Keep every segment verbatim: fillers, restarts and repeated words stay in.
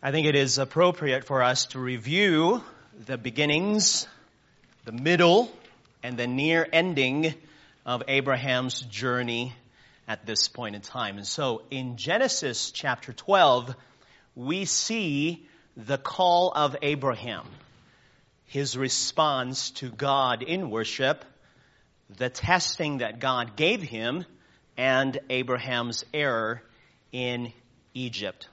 I think it is appropriate for us to review the beginnings, the middle, and the near ending of Abraham's journey at this point in time. And so in Genesis chapter twelve, we see the call of Abraham, his response to God in worship, the testing that God gave him, and Abraham's error in Egypt.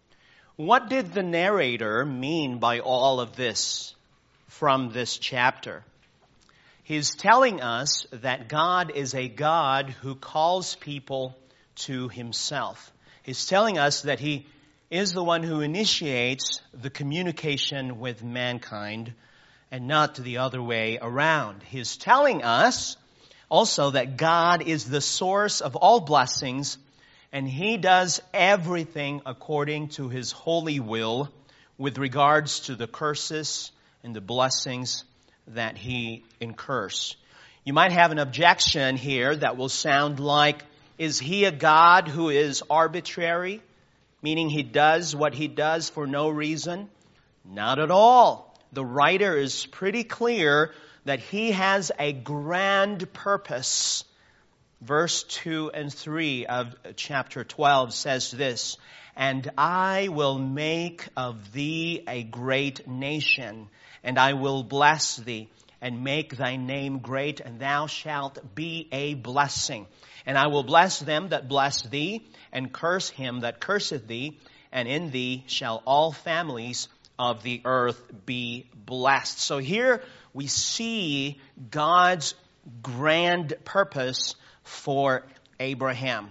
What did the narrator mean by all of this from this chapter? He's telling us that God is a God who calls people to himself. He's telling us that he is the one who initiates the communication with mankind and not the other way around. He's telling us also that God is the source of all blessings, and he does everything according to his holy will with regards to the curses and the blessings that he incurs. You might have an objection here that will sound like, is he a God who is arbitrary, meaning he does what he does for no reason? Not at all. The writer is pretty clear that he has a grand purpose. Verse two and three of chapter twelve says this, "And I will make of thee a great nation, and I will bless thee, and make thy name great, and thou shalt be a blessing. And I will bless them that bless thee, and curse him that curseth thee, and in thee shall all families of the earth be blessed." So here we see God's grand purpose for Abraham.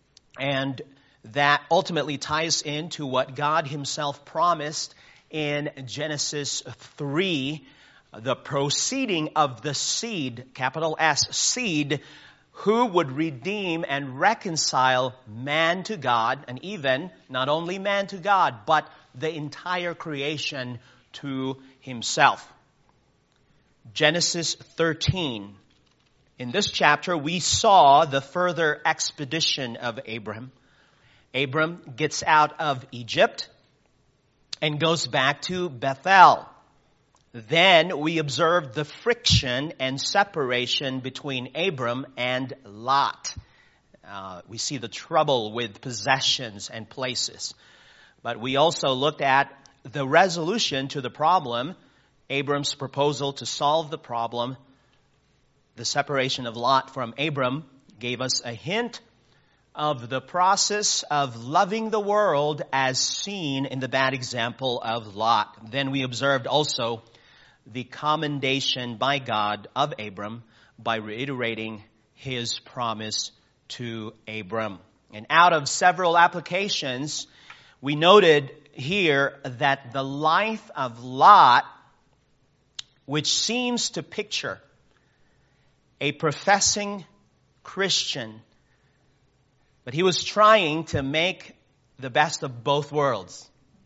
And that ultimately ties into what God himself promised in Genesis three, the proceeding of the seed, capital S, seed, who would redeem and reconcile man to God, and even not only man to God, but the entire creation to himself. Genesis thirteen. In this chapter, we saw the further expedition of Abram. Abram gets out of Egypt and goes back to Bethel. Then we observed the friction and separation between Abram and Lot. Uh, we see the trouble with possessions and places. But we also looked at the resolution to the problem, Abram's proposal to solve the problem. The separation of Lot from Abram gave us a hint of the process of loving the world as seen in the bad example of Lot. Then we observed also the commendation by God of Abram by reiterating his promise to Abram. And out of several applications, we noted here that the life of Lot, which seems to picture a professing Christian, but he was trying to make the best of both worlds.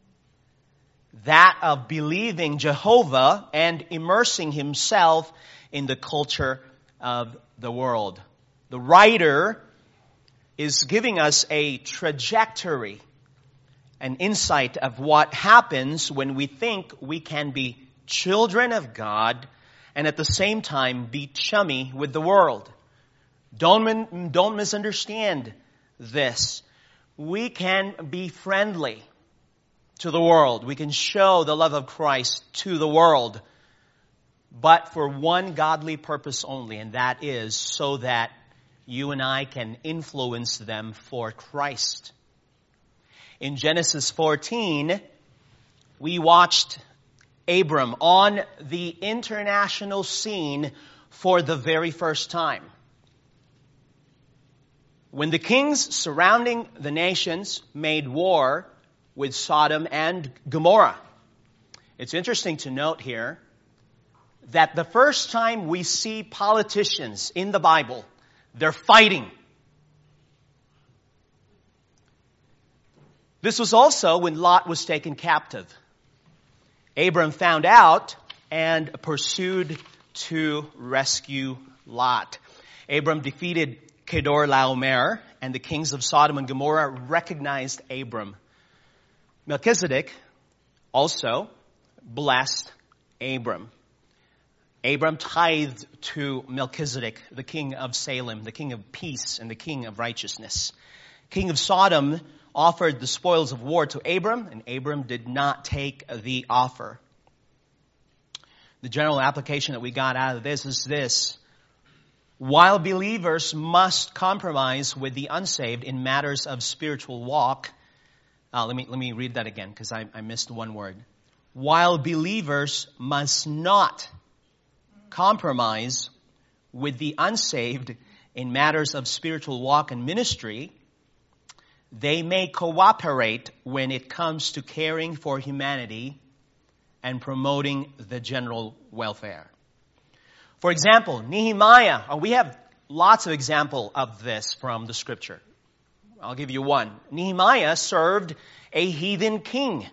That of believing Jehovah and immersing himself in the culture of the world. The writer is giving us a trajectory, an insight of what happens when we think we can be children of God and at the same time be chummy with the world. Don't, don't misunderstand this. We can be friendly to the world. We can show the love of Christ to the world, but for one godly purpose only, and that is so that you and I can influence them for Christ. In Genesis fourteen, we watched Abram on the international scene for the very first time. When the kings surrounding the nations made war with Sodom and Gomorrah. It's interesting to note here that the first time we see politicians in the Bible, they're fighting. This was also when Lot was taken captive. Abram found out and pursued to rescue Lot. Abram defeated Kedorlaomer, and the kings of Sodom and Gomorrah recognized Abram. Melchizedek, also blessed Abram. Abram tithed to Melchizedek, the king of Salem, the king of peace and the king of righteousness. King of Sodom offered the spoils of war to Abram, and Abram did not take the offer. The general application that we got out of this is this. While believers must compromise with the unsaved in matters of spiritual walk, uh, let me let me read that again because I, I missed one word. While believers must not compromise with the unsaved in matters of spiritual walk and ministry, they may cooperate when it comes to caring for humanity and promoting the general welfare. For example, Nehemiah, oh, we have lots of examples of this from the scripture. I'll give you one. Nehemiah served a heathen king.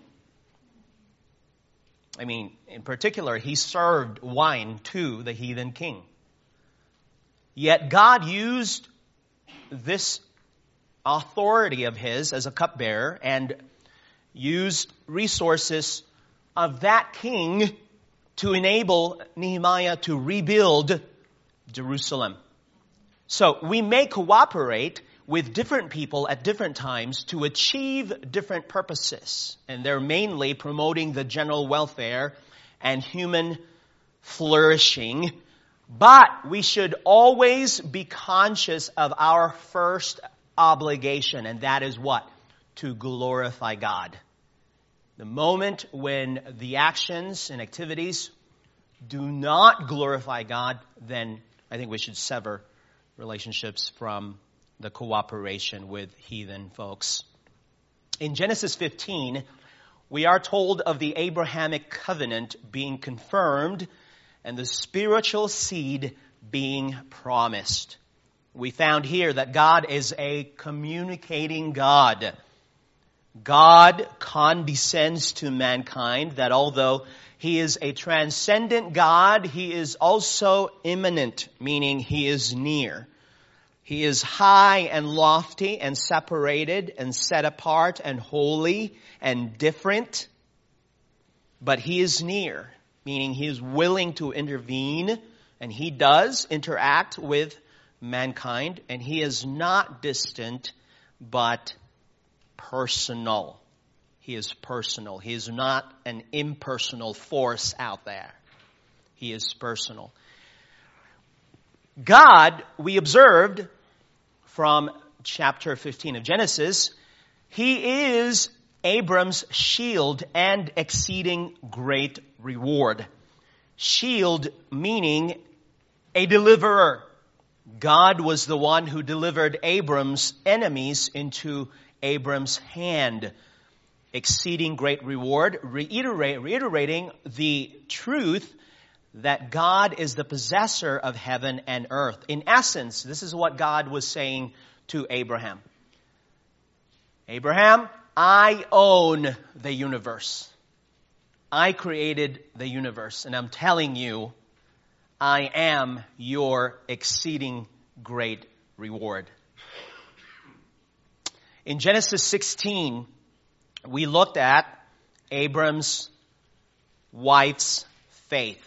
I mean, in particular, he served wine to the heathen king. Yet God used this authority of his as a cupbearer and used resources of that king to enable Nehemiah to rebuild Jerusalem. So we may cooperate with different people at different times to achieve different purposes. And they're mainly promoting the general welfare and human flourishing. But we should always be conscious of our first obligation, and that is what? To glorify God. The moment when the actions and activities do not glorify God, then I think we should sever relationships from the cooperation with heathen folks. In Genesis fifteen, we are told of the Abrahamic covenant being confirmed and the spiritual seed being promised. We found here that God is a communicating God. God condescends to mankind, that although He is a transcendent God, He is also immanent, meaning He is near. He is high and lofty and separated and set apart and holy and different. But He is near, meaning He is willing to intervene, and He does interact with mankind, and He is not distant, but personal. He is personal. He is not an impersonal force out there. He is personal. God, we observed from chapter fifteen of Genesis, He is Abram's shield and exceeding great reward. Shield meaning a deliverer. God was the one who delivered Abram's enemies into Abram's hand. Exceeding great reward, reiterate, reiterating the truth that God is the possessor of heaven and earth. In essence, this is what God was saying to Abraham. Abraham, I own the universe. I created the universe, and I'm telling you, I am your exceeding great reward. In Genesis sixteen, we looked at Abram's wife's faith.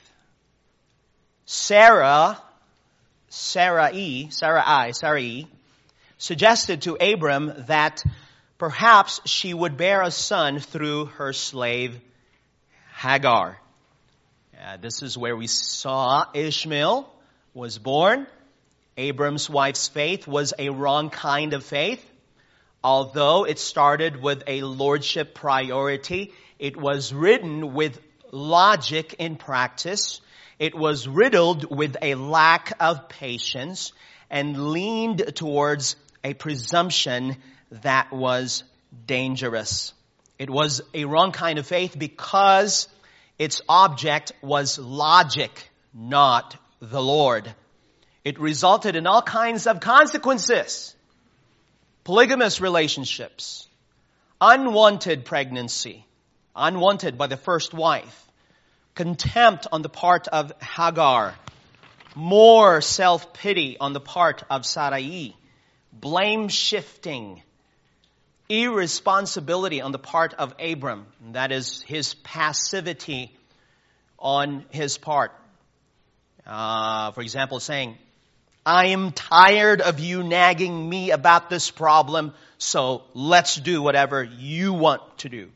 Sarah, Sarai, Sarai, Sarai, suggested to Abram that perhaps she would bear a son through her slave Hagar. Uh, this is where we saw Ishmael was born. Abram's wife's faith was a wrong kind of faith. Although it started with a lordship priority, it was ridden with logic in practice. It was riddled with a lack of patience and leaned towards a presumption that was dangerous. It was a wrong kind of faith because its object was logic, not the Lord. It resulted in all kinds of consequences. Polygamous relationships, unwanted pregnancy, unwanted by the first wife, contempt on the part of Hagar, more self-pity on the part of Sarai, blame shifting, irresponsibility on the part of Abram. That is his passivity on his part. Uh, for example, saying, I am tired of you nagging me about this problem, so let's do whatever you want to do.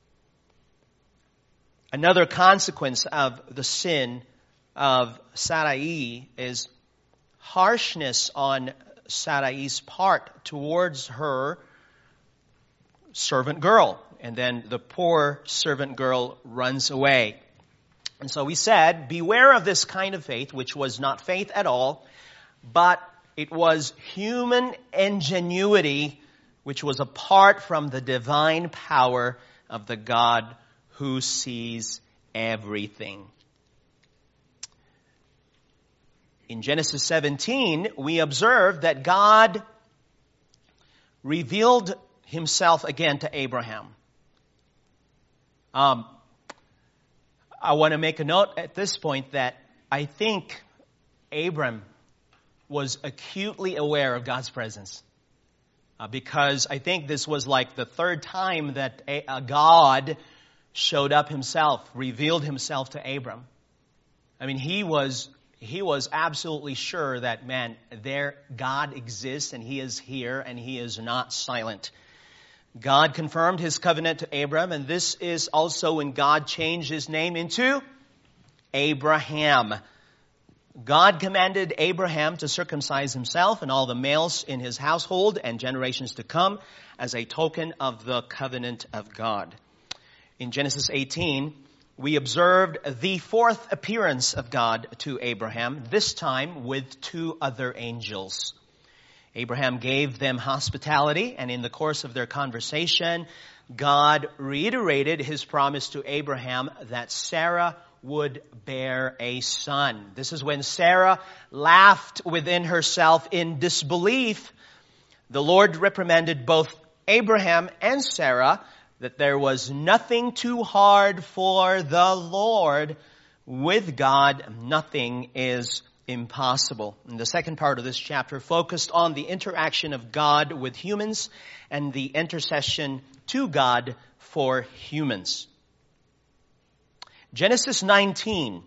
Another consequence of the sin of Sarai is harshness on Sarai's part towards her servant girl. And then the poor servant girl runs away. And so we said, beware of this kind of faith, which was not faith at all, but it was human ingenuity, which was apart from the divine power of the God who sees everything. In Genesis seventeen, we observe that God revealed himself again to Abraham. Um, I want to make a note at this point that I think Abram was acutely aware of God's presence. Uh, because I think this was like the third time that a, a God showed up himself, revealed himself to Abram. I mean, he was he was absolutely sure that, man, there God exists and he is here and he is not silent. God confirmed his covenant to Abram, and this is also when God changed his name into Abraham. God commanded Abraham to circumcise himself and all the males in his household and generations to come as a token of the covenant of God. In Genesis eighteen, we observed the fourth appearance of God to Abraham, this time with two other angels. Abraham gave them hospitality, and in the course of their conversation, God reiterated his promise to Abraham that Sarah would bear a son. This is when Sarah laughed within herself in disbelief. The Lord reprimanded both Abraham and Sarah that there was nothing too hard for the Lord. With God, nothing is impossible. And the second part of this chapter focused on the interaction of God with humans and the intercession to God for humans. Genesis nineteen,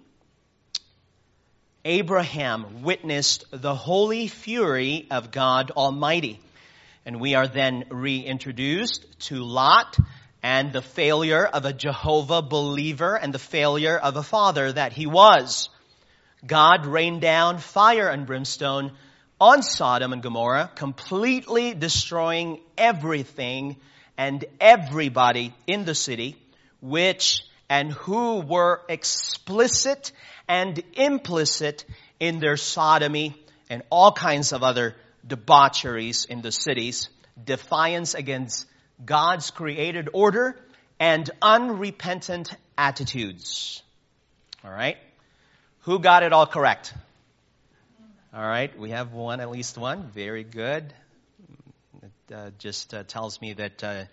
Abraham witnessed the holy fury of God Almighty. And we are then reintroduced to Lot and the failure of a Jehovah believer and the failure of a father that he was. God rained down fire and brimstone on Sodom and Gomorrah, completely destroying everything and everybody in the city, which and who were explicit and implicit in their sodomy and all kinds of other debaucheries in the cities, defiance against God's created order, and unrepentant attitudes. All right? Who got it all correct? All right, we have one, at least one. Very good. It uh, just uh, tells me that uh,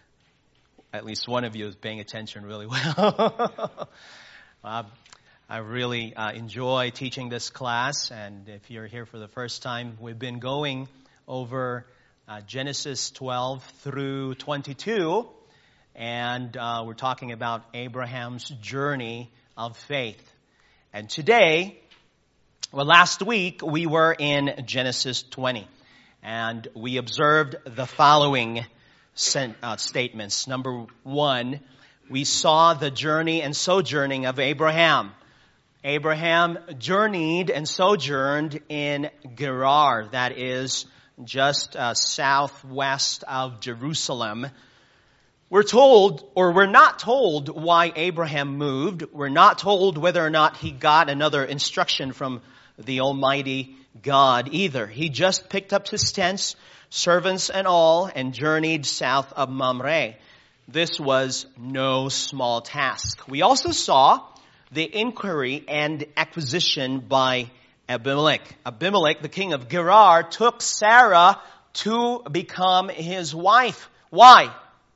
at least one of you is paying attention really well. uh, I really uh, enjoy teaching this class, and if you're here for the first time, we've been going over uh, Genesis twelve through twenty-two, and uh, we're talking about Abraham's journey of faith. And today, well, last week we were in Genesis twenty, and we observed the following uh, statements. Number one, we saw the journey and sojourning of Abraham. Abraham journeyed and sojourned in Gerar, that is just uh, southwest of Jerusalem. We're told, or we're not told why Abraham moved. We're not told whether or not he got another instruction from the Almighty God either. He just picked up his tents, servants and all, and journeyed south of Mamre. This was no small task. We also saw the inquiry and acquisition by Abimelech. Abimelech, the king of Gerar, took Sarah to become his wife. Why?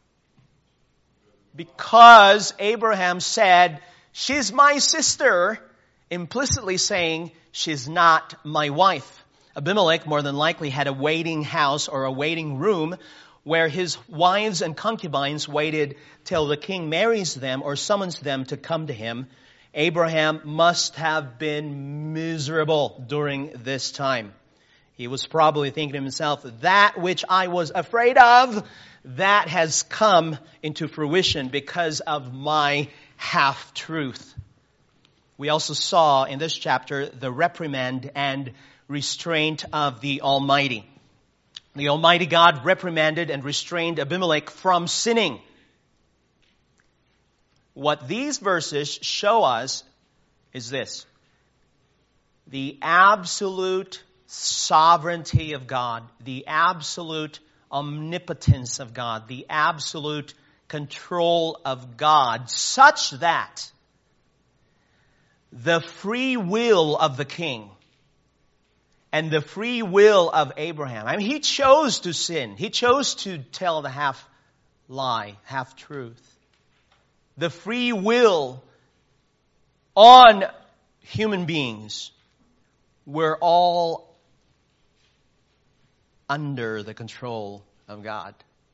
Because Abraham said, she's my sister, implicitly saying, she's not my wife. Abimelech more than likely had a waiting house or a waiting room where his wives and concubines waited till the king marries them or summons them to come to him, Abraham must have been miserable during this time. He was probably thinking to himself, that which I was afraid of, that has come into fruition because of my half-truth. We also saw in this chapter the reprimand and restraint of the Almighty. The Almighty God reprimanded and restrained Abimelech from sinning. What these verses show us is this: the absolute sovereignty of God, the absolute omnipotence of God, the absolute control of God, such that the free will of the king and the free will of Abraham, I mean, he chose to sin. He chose to tell the half lie, half truth. The free will on human beings were all under the control of God.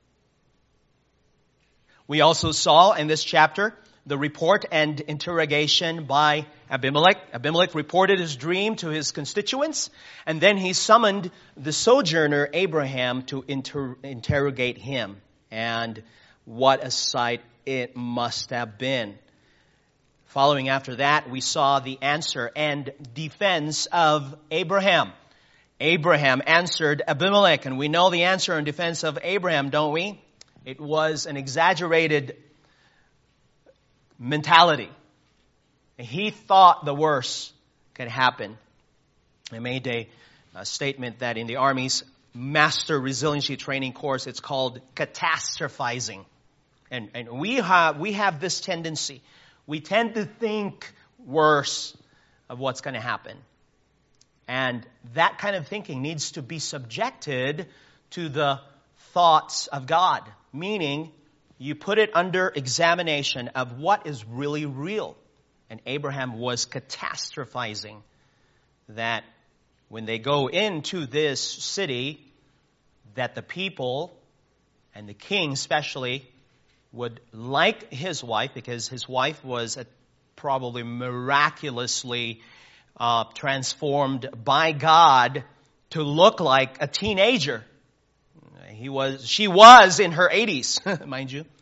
We also saw in this chapter the report and interrogation by Abimelech. Abimelech reported his dream to his constituents, and then he summoned the sojourner Abraham to inter- interrogate him. And what a sight it must have been. Following after that, we saw the answer and defense of Abraham. Abraham answered Abimelech, and we know the answer and defense of Abraham, don't we? It was an exaggerated mentality. He thought the worst could happen. He made a, a statement that in the Army's Master Resiliency Training course, it's called catastrophizing. And, and we have, we have this tendency. We tend to think worse of what's going to happen. And that kind of thinking needs to be subjected to the thoughts of God. Meaning, you put it under examination of what is really real. And Abraham was catastrophizing that when they go into this city, that the people, and the king especially, would like his wife, because his wife was a, probably miraculously uh, transformed by God to look like a teenager. He was, she was in her eighties, mind you.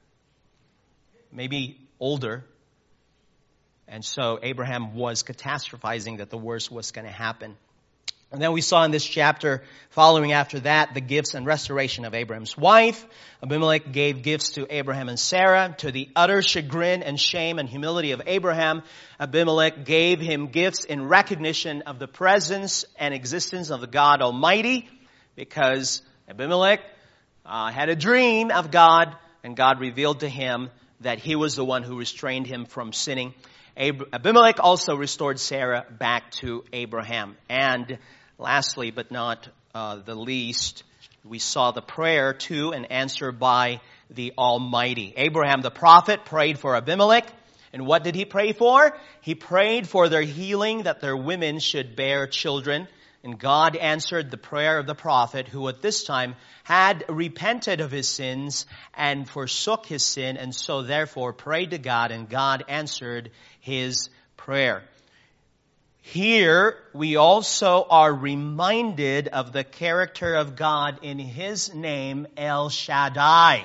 Maybe older. And so Abraham was catastrophizing that the worst was going to happen. And then we saw in this chapter, following after that, the gifts and restoration of Abraham's wife. Abimelech gave gifts to Abraham and Sarah. To the utter chagrin and shame and humility of Abraham, Abimelech gave him gifts in recognition of the presence and existence of the God Almighty, because Abimelech uh, had a dream of God, and God revealed to him that he was the one who restrained him from sinning. Ab- Abimelech also restored Sarah back to Abraham. And lastly, but not uh, the least, we saw the prayer to and answer by the Almighty. Abraham the prophet prayed for Abimelech. And what did he pray for? He prayed for their healing, that their women should bear children. And God answered the prayer of the prophet, who at this time had repented of his sins and forsook his sin, and so therefore prayed to God, and God answered his prayer. Here we also are reminded of the character of God in his name, El Shaddai.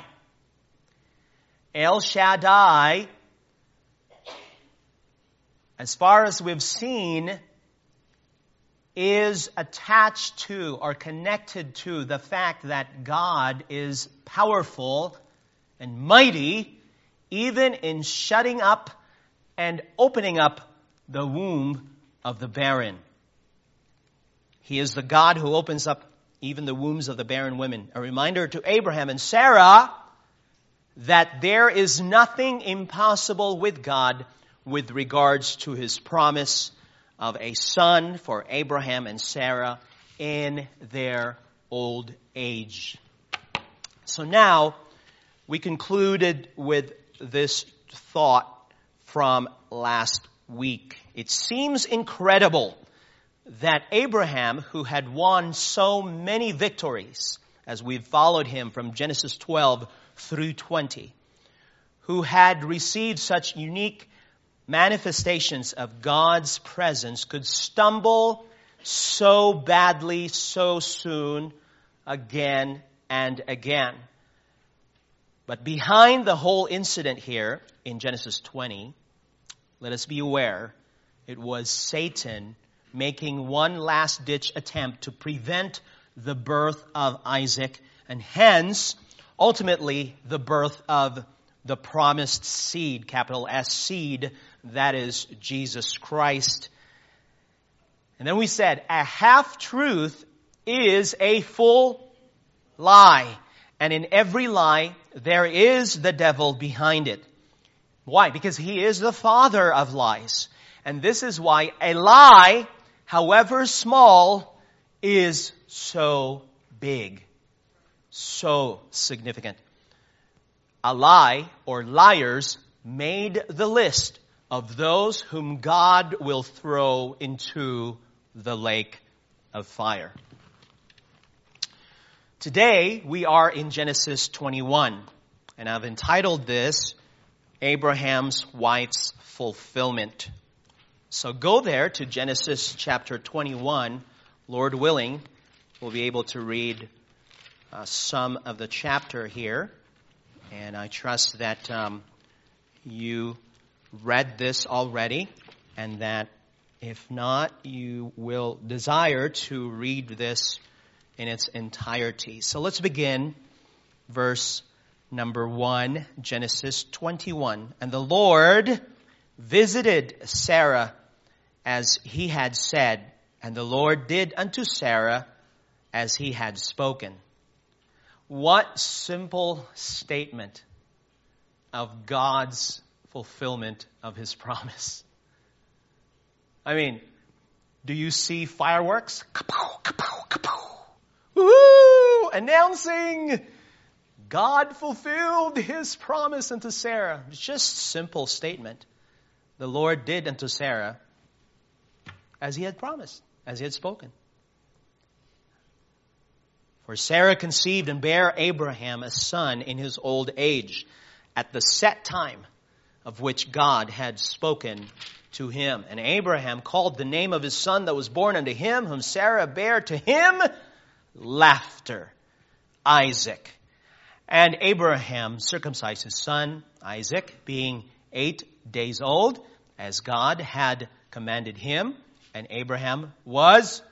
El Shaddai, as far as we've seen, is attached to or connected to the fact that God is powerful and mighty, even in shutting up and opening up the womb of the barren. He is the God who opens up even the wombs of the barren women. A reminder to Abraham and Sarah that there is nothing impossible with God with regards to his promise of a son for Abraham and Sarah in their old age. So now we concluded with this thought from last week. It seems incredible that Abraham, who had won so many victories, as we've followed him from Genesis twelve through twenty, who had received such unique manifestations of God's presence, could stumble so badly, so soon, again and again. But behind the whole incident here in Genesis twenty, let us be aware, it was Satan making one last-ditch attempt to prevent the birth of Isaac, and hence, ultimately, the birth of the promised seed, capital S seed, that is Jesus Christ. And then we said, a half-truth is a full lie. And in every lie, there is the devil behind it. Why? Because he is the father of lies. And this is why a lie, however small, is so big, so significant. A lie, or liars, made the list of those whom God will throw into the lake of fire. Today, we are in Genesis twenty-one, and I've entitled this, Abraham's Wife's Fulfillment. So go there to Genesis chapter twenty-one. Lord willing, we'll be able to read uh, some of the chapter here. And I trust that um, you read this already, and that if not, you will desire to read this in its entirety. So let's begin verse number one, Genesis twenty-one. And the Lord visited Sarah as he had said, and the Lord did unto Sarah as he had spoken. What simple statement of God's fulfillment of his promise. I mean, do you see fireworks? Kapow, kapow, kapow. Woo! Announcing God fulfilled his promise unto Sarah. It's just a simple statement. The Lord did unto Sarah as he had promised, as he had spoken. For Sarah conceived and bare Abraham a son in his old age, at the set time of which God had spoken to him. And Abraham called the name of his son that was born unto him, whom Sarah bare to him, Laughter, Isaac. And Abraham circumcised his son, Isaac, being eight days old, as God had commanded him. And Abraham was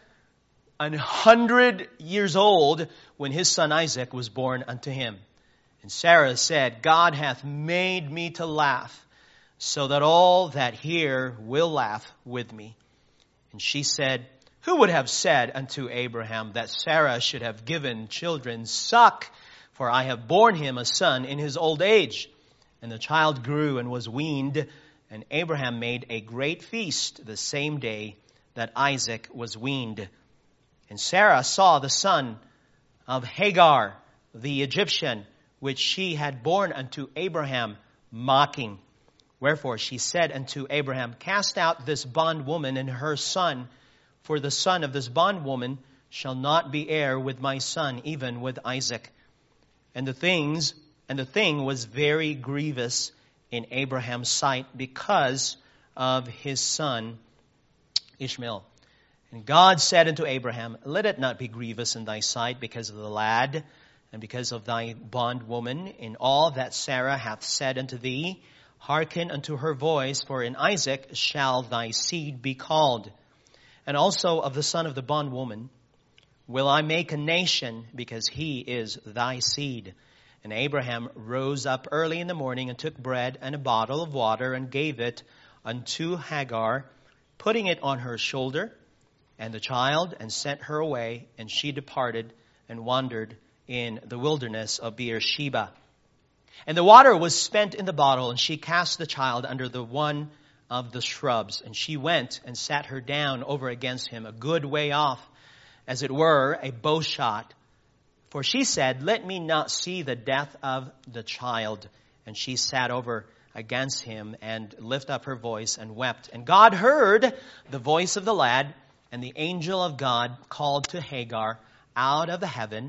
an hundred years old when his son Isaac was born unto him. And Sarah said, God hath made me to laugh, so that all that hear will laugh with me. And she said, who would have said unto Abraham that Sarah should have given children suck? For I have borne him a son in his old age. And the child grew and was weaned, and Abraham made a great feast the same day that Isaac was weaned. And Sarah saw the son of Hagar, the Egyptian, which she had borne unto Abraham, mocking. Wherefore she said unto Abraham, cast out this bondwoman and her son, for the son of this bondwoman shall not be heir with my son, even with Isaac. And the things, and the thing was very grievous in Abraham's sight because of his son Ishmael. And God said unto Abraham, let it not be grievous in thy sight because of the lad, and because of thy bondwoman, in all that Sarah hath said unto thee. Hearken unto her voice, for in Isaac shall thy seed be called. And also of the son of the bondwoman will I make a nation, because he is thy seed. And Abraham rose up early in the morning, and took bread and a bottle of water, and gave it unto Hagar, putting it on her shoulder, and the child, and sent her away, and she departed and wandered in the wilderness of Beersheba. And the water was spent in the bottle, and she cast the child under the one of the shrubs. And she went and sat her down over against him, a good way off, as it were a bow shot. For she said, let me not see the death of the child. And she sat over against him, and lifted up her voice, and wept. And God heard the voice of the lad, and the angel of God called to Hagar out of the heaven,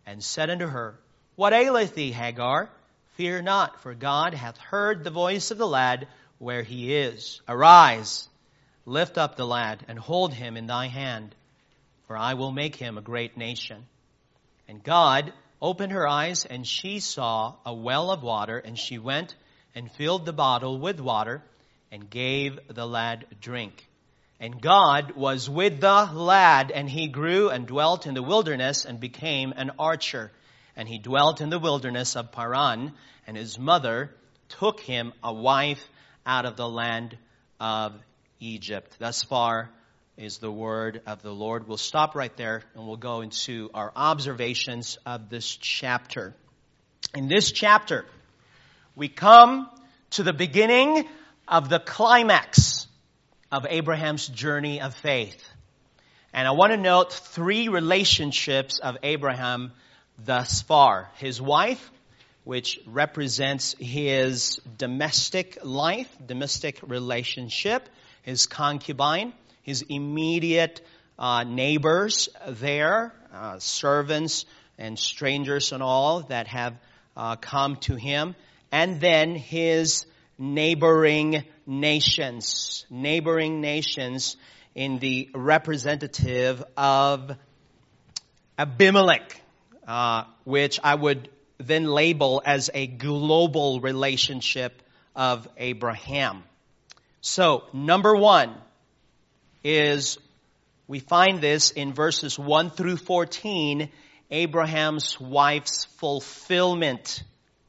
and said unto her, What aileth thee, Hagar? Fear not, for God hath heard the voice of the lad where he is. Arise, lift up the lad, and hold him in thy hand, for I will make him a great nation. And God opened her eyes, and she saw a well of water, and she went and filled the bottle with water, and gave the lad drink. And God was with the lad, and he grew and dwelt in the wilderness, and became an archer. And he dwelt in the wilderness of Paran, and his mother took him a wife out of the land of Egypt. Thus far is the word of the Lord. We'll stop right there, and we'll go into our observations of this chapter. In this chapter, we come to the beginning of the climax of Abraham's journey of faith. And I want to note three relationships of Abraham thus far. His wife, which represents his domestic life, domestic relationship. His concubine, his immediate uh, neighbors there, uh, servants and strangers and all that have uh, come to him. And then his neighboring nations, neighboring nations in the representative of Abimelech, uh, which I would then label as a global relationship of Abraham. So, number one is, we find this in verses one through fourteen, Abraham's wife's fulfillment.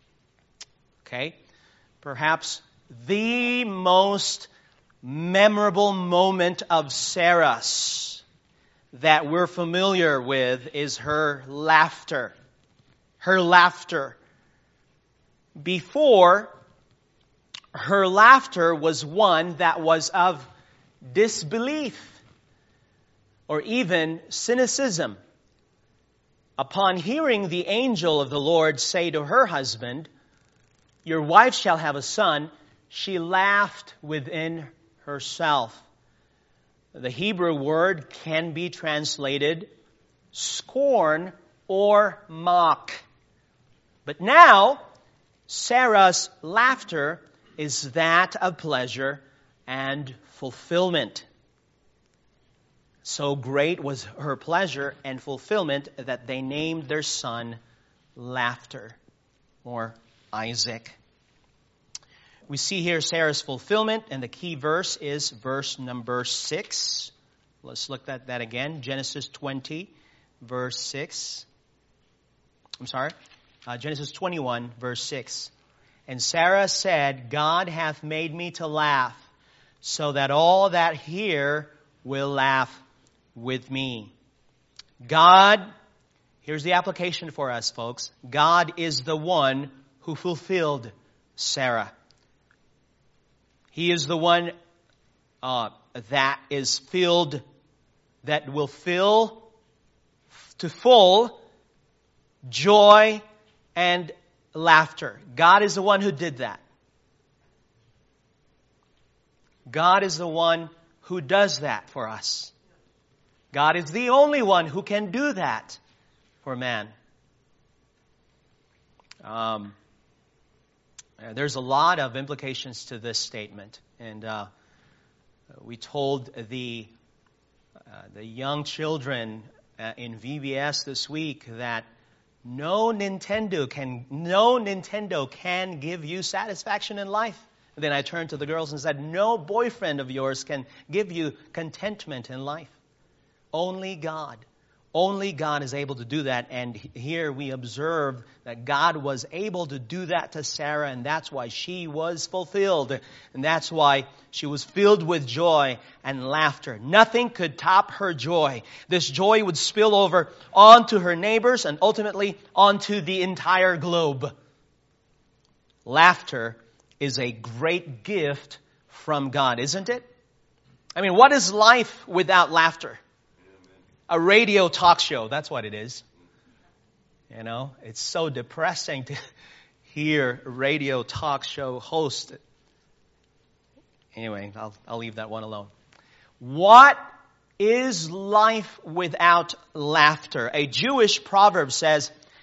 Okay? Perhaps the most memorable moment of Sarah's that we're familiar with is her laughter. Her laughter. Before, her laughter was one that was of disbelief or even cynicism. Upon hearing the angel of the Lord say to her husband, Your wife shall have a son, she laughed within herself. The Hebrew word can be translated scorn or mock. But now, Sarah's laughter is that of pleasure and fulfillment. So great was her pleasure and fulfillment that they named their son Laughter, or Isaac. We see here Sarah's fulfillment, and the key verse is verse number six. Let's look at that again. Genesis twenty, verse six. I'm sorry. Uh, Genesis twenty-one, verse six. And Sarah said, God hath made me to laugh, so that all that hear will laugh with me. God, here's the application for us, folks. God is the one who fulfilled Sarah. He is the one uh, that is filled, that will fill to full joy and laughter. God is the one who did that. God is the one who does that for us. God is the only one who can do that for man. Um, there's a lot of implications to this statement. And uh, we told the uh, the young children uh, in V B S this week that no Nintendo can no Nintendo can give you satisfaction in life. And then I turned to the girls and said, no boyfriend of yours can give you contentment in life. Only God. Only God is able to do that. And here we observe that God was able to do that to Sarah, and that's why she was fulfilled. And that's why she was filled with joy and laughter. Nothing could top her joy. This joy would spill over onto her neighbors and ultimately onto the entire globe. Laughter is a great gift from God, isn't it? I mean, what is life without laughter? A radio talk show, that's what it is. You know, it's so depressing to hear a radio talk show host. Anyway, I'll, I'll leave that one alone. What is life without laughter? A Jewish proverb says,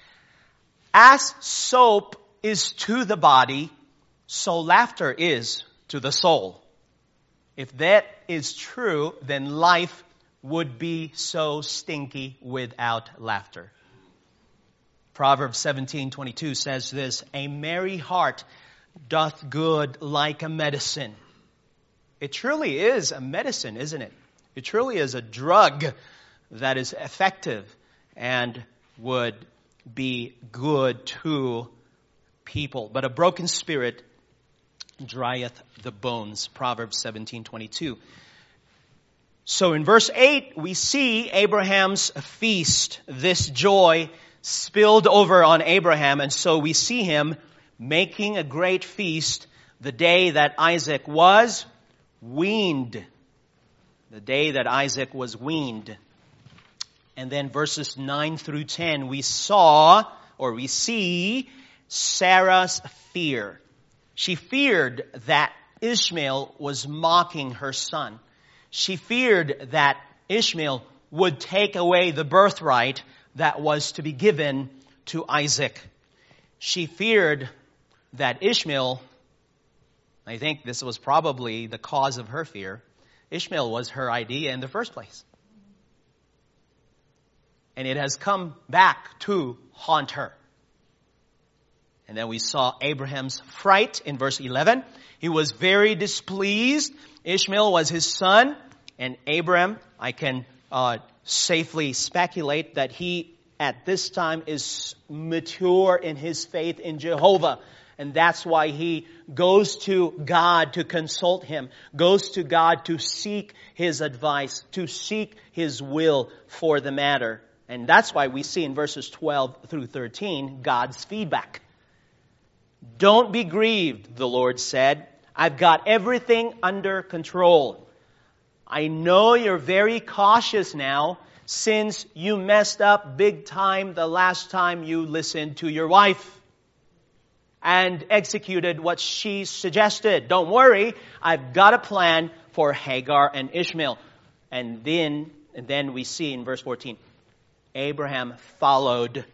As soap is to the body, so laughter is to the soul. If that is true, then life would be so stinky without laughter. Proverbs seventeen twenty-two says this, a merry heart doth good like a medicine. It truly is a medicine, isn't it? It truly is a drug that is effective and would be good to people. But a broken spirit drieth the bones. Proverbs seventeen twenty-two. So in verse eight, we see Abraham's feast, this joy spilled over on Abraham. And so we see him making a great feast the day that Isaac was weaned. The day that Isaac was weaned. And then verses nine through ten, we saw, or we see, Sarah's fear. She feared that Ishmael was mocking her son. She feared that Ishmael would take away the birthright that was to be given to Isaac. She feared that Ishmael, I think this was probably the cause of her fear, Ishmael was her idea in the first place. And it has come back to haunt her. And then we saw Abraham's fright in verse eleven. He was very displeased. Ishmael was his son. And Abraham, I can uh, safely speculate that he at this time is mature in his faith in Jehovah. And that's why he goes to God to consult him, goes to God to seek his advice, to seek his will for the matter. And that's why we see in verses twelve through thirteen, God's feedback. Don't be grieved, the Lord said. I've got everything under control. I know you're very cautious now since you messed up big time the last time you listened to your wife and executed what she suggested. Don't worry, I've got a plan for Hagar and Ishmael. And then, and then we see in verse fourteen, Abraham followed.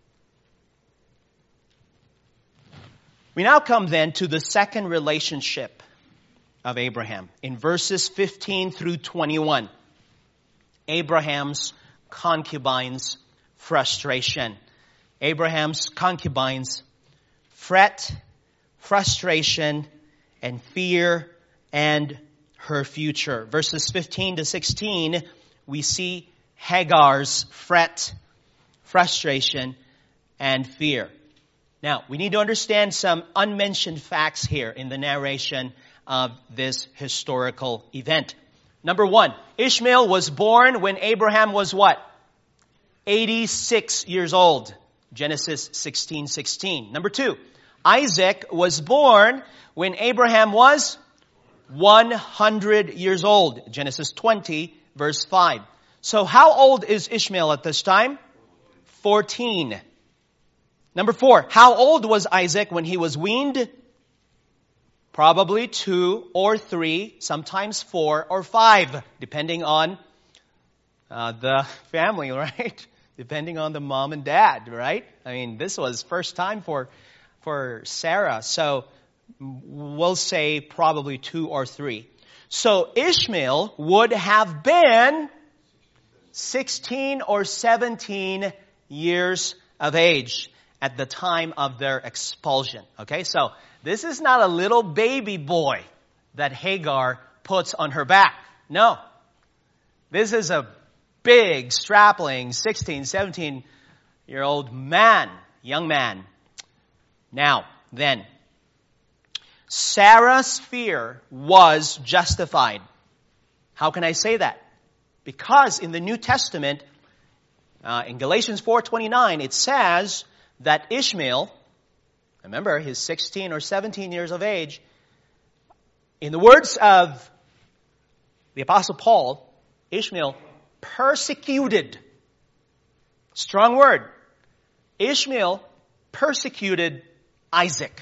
We now come then to the second relationship of Abraham. In verses fifteen through twenty-one, Abraham's concubines' frustration. Abraham's concubines fret, frustration, and fear, and her future. Verses fifteen to sixteen, we see Hagar's fret, frustration, and fear. Now, we need to understand some unmentioned facts here in the narration of this historical event. Number one, Ishmael was born when Abraham was what? eighty-six years old. Genesis sixteen sixteen. Number two, Isaac was born when Abraham was one hundred years old. Genesis twenty, verse five. So how old is Ishmael at this time? fourteen. Number four, how old was Isaac when he was weaned? Probably two or three, sometimes four or five, depending on uh, the family, right? Depending on the mom and dad, right? I mean, this was first time for for Sarah, so we'll say probably two or three. So Ishmael would have been sixteen or seventeen years of age at the time of their expulsion. Okay, so this is not a little baby boy that Hagar puts on her back. No. This is a big, strapling, sixteen, seventeen-year-old man, young man. Now, then, Sarah's fear was justified. How can I say that? Because in the New Testament, uh, in Galatians four twenty-nine, it says that Ishmael, remember, he's sixteen or seventeen years of age, in the words of the Apostle Paul, Ishmael persecuted. Strong word. Ishmael persecuted Isaac.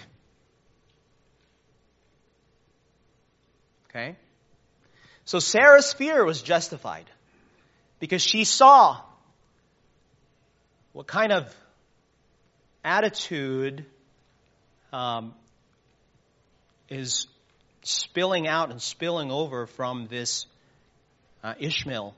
Okay? So Sarah's fear was justified because she saw what kind of attitude um, is spilling out and spilling over from this uh, Ishmael.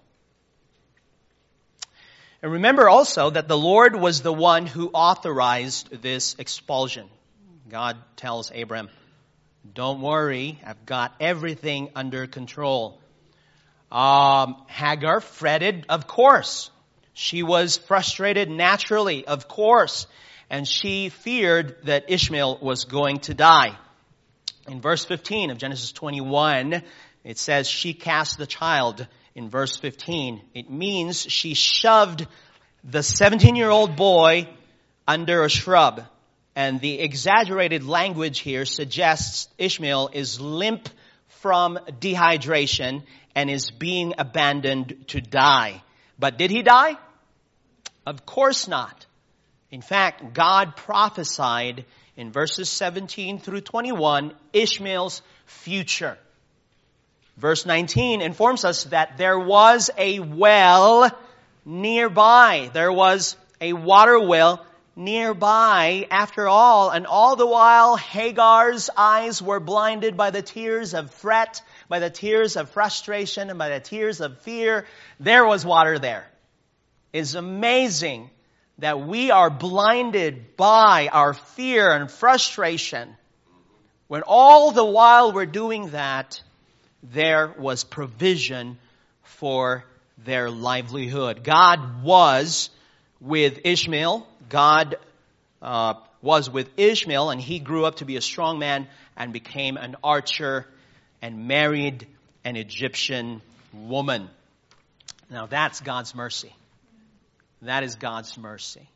And remember also that the Lord was the one who authorized this expulsion. God tells Abraham, don't worry, I've got everything under control. Um, Hagar fretted, of course. She was frustrated naturally, of course. And she feared that Ishmael was going to die. In verse fifteen of Genesis twenty-one, it says she cast the child. In verse fifteen, it means she shoved the seventeen-year-old boy under a shrub. And the exaggerated language here suggests Ishmael is limp from dehydration and is being abandoned to die. But did he die? Of course not. In fact, God prophesied in verses seventeen through twenty-one Ishmael's future. Verse nineteen informs us that there was a well nearby. There was a water well nearby after all. And all the while, Hagar's eyes were blinded by the tears of fret, by the tears of frustration, and by the tears of fear. There was water there. It's amazing that we are blinded by our fear and frustration when all the while we're doing that, there was provision for their livelihood. God was with Ishmael. God uh, was with Ishmael, and he grew up to be a strong man and became an archer and married an Egyptian woman. Now that's God's mercy. That is God's mercy.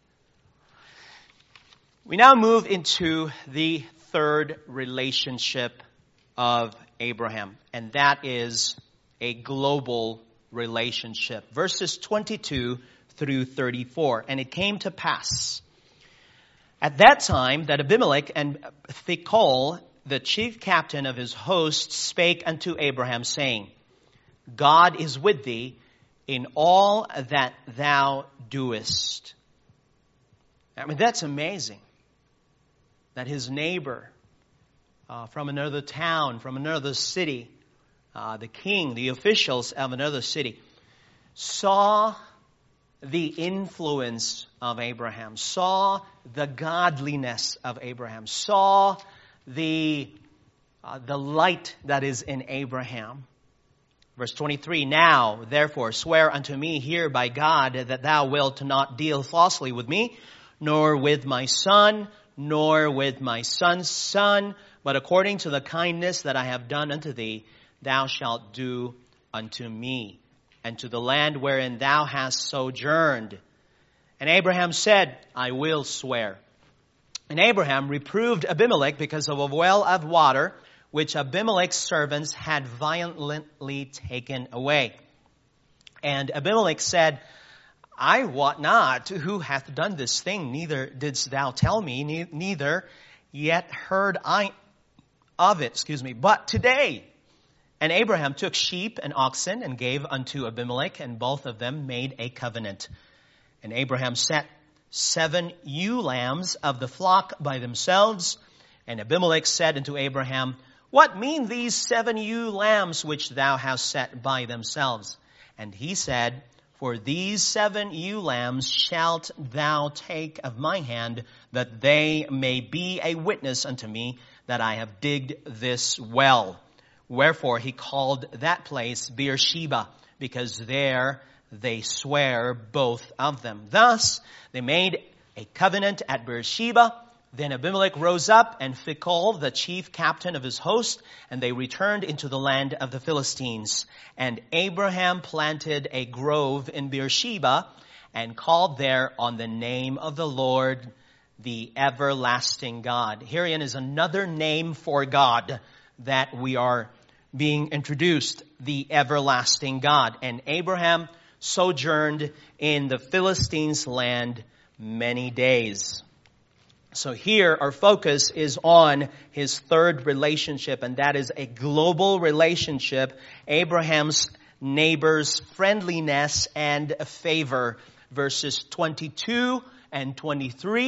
We now move into the third relationship of Abraham, and that is a global relationship. Verses twenty-two through thirty-four. And it came to pass at that time that Abimelech and Phicol, the chief captain of his host, spake unto Abraham, saying, God is with thee in all that thou doest. I mean, that's amazing. That his neighbor uh, from another town, from another city, uh, the king, the officials of another city, saw the influence of Abraham, saw the godliness of Abraham, saw the, uh, the light that is in Abraham. Verse twenty-three, now, therefore, swear unto me here by God that thou wilt not deal falsely with me, nor with my son, nor with my son's son, but according to the kindness that I have done unto thee, thou shalt do unto me, and to the land wherein thou hast sojourned. And Abraham said, I will swear. And Abraham reproved Abimelech because of a well of water, which Abimelech's servants had violently taken away. And Abimelech said, I wot not who hath done this thing, neither didst thou tell me, ne- neither yet heard I of it, excuse me, but today. And Abraham took sheep and oxen and gave unto Abimelech, and both of them made a covenant. And Abraham set seven ewe lambs of the flock by themselves. And Abimelech said unto Abraham, what mean these seven ewe lambs which thou hast set by themselves? And he said, for these seven ewe lambs shalt thou take of my hand, that they may be a witness unto me that I have digged this well. Wherefore he called that place Beersheba, because there they swear both of them. Thus they made a covenant at Beersheba. Then Abimelech rose up, and Phicol, the chief captain of his host, and they returned into the land of the Philistines. And Abraham planted a grove in Beersheba, and called there on the name of the Lord, the everlasting God. Herein is another name for God that we are being introduced, the everlasting God. And Abraham sojourned in the Philistines' land many days. So here our focus is on his third relationship, and that is a global relationship, Abraham's neighbor's friendliness and favor. Verses twenty-two and twenty-three,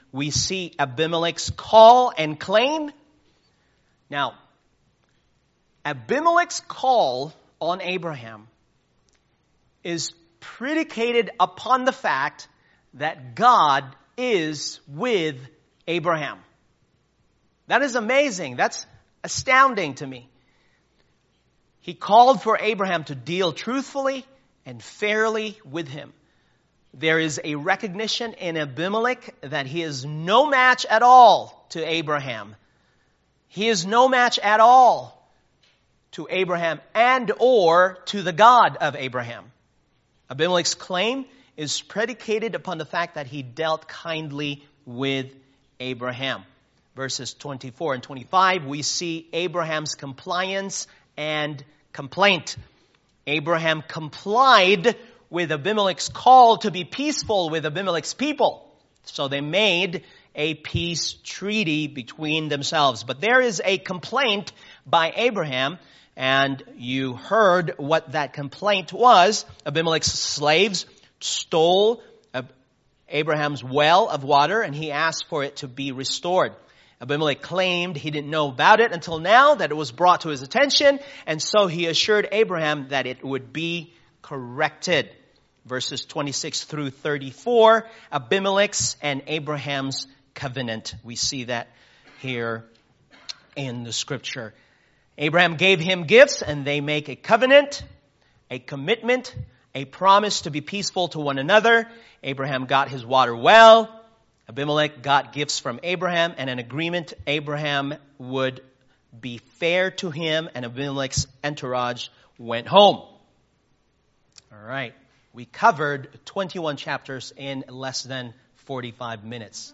we see Abimelech's call and claim. Now, Abimelech's call on Abraham is predicated upon the fact that God is with Abraham. That is amazing. That's astounding to me. He called for Abraham to deal truthfully and fairly with him. There is a recognition in Abimelech that he is no match at all to Abraham. He is no match at all to Abraham and or to the God of Abraham. Abimelech's claim is predicated upon the fact that he dealt kindly with Abraham. Verses twenty-four and twenty-five, we see Abraham's compliance and complaint. Abraham complied with Abimelech's call to be peaceful with Abimelech's people. So they made a peace treaty between themselves. But there is a complaint by Abraham, and you heard what that complaint was. Abimelech's slaves stole Abraham's well of water, and he asked for it to be restored. Abimelech claimed he didn't know about it until now, that it was brought to his attention, and so he assured Abraham that it would be corrected. Verses twenty-six through thirty-four, Abimelech's and Abraham's covenant. We see that here in the scripture. Abraham gave him gifts, and they make a covenant, a commitment, a promise to be peaceful to one another. Abraham got his water well. Abimelech got gifts from Abraham and an agreement Abraham would be fair to him, and Abimelech's entourage went home. All right. We covered twenty-one chapters in less than forty-five minutes.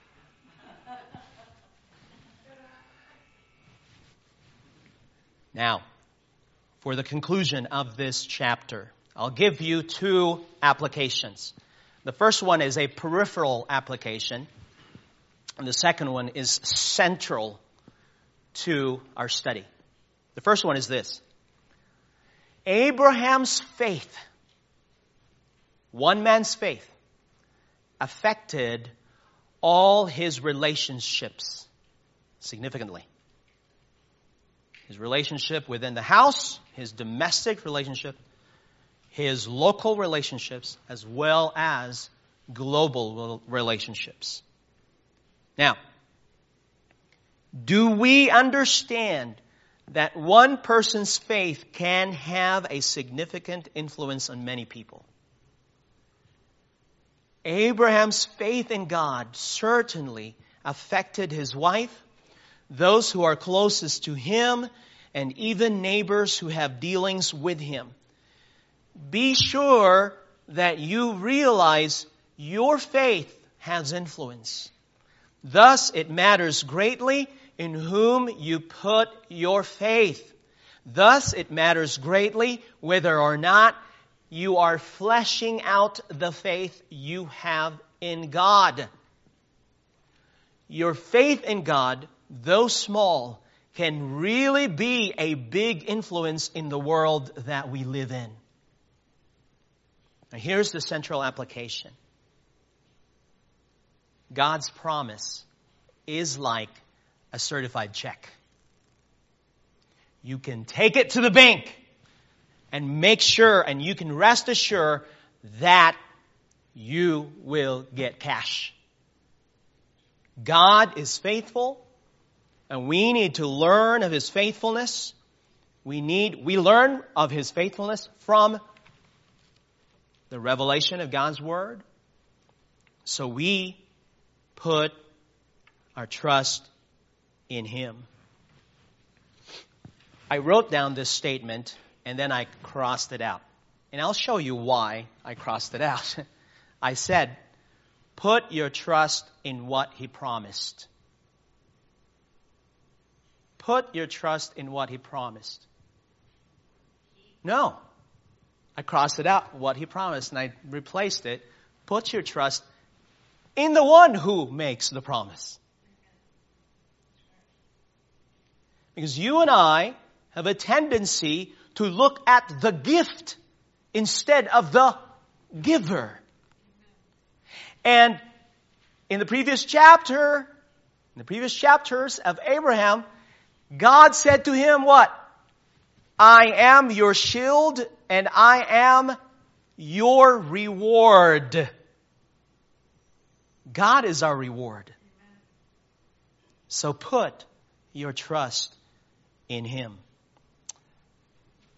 Now, for the conclusion of this chapter, I'll give you two applications. The first one is a peripheral application, and the second one is central to our study. The first one is this. Abraham's faith, one man's faith, affected all his relationships significantly. His relationship within the house, his domestic relationship, his local relationships, as well as global relationships. Now, do we understand that one person's faith can have a significant influence on many people? Abraham's faith in God certainly affected his wife, those who are closest to him, and even neighbors who have dealings with him. Be sure that you realize your faith has influence. Thus, it matters greatly in whom you put your faith. Thus, it matters greatly whether or not you are fleshing out the faith you have in God. Your faith in God, though small, can really be a big influence in the world that we live in. Now, here's the central application. God's promise is like a certified check. You can take it to the bank and make sure, and you can rest assured that you will get cash. God is faithful, and we need to learn of His faithfulness. We need, we learn of His faithfulness from the revelation of God's Word. So we put our trust in Him. I wrote down this statement and then I crossed it out. And I'll show you why I crossed it out. I said, put your trust in what He promised. Put your trust in what He promised. No. I crossed it out, what He promised, and I replaced it. Put your trust in the one who makes the promise. Because you and I have a tendency to look at the gift instead of the giver. And In the previous chapter, in the previous chapters of Abraham, God said to him what? I am your shield and I am your reward. God is our reward. So put your trust in Him.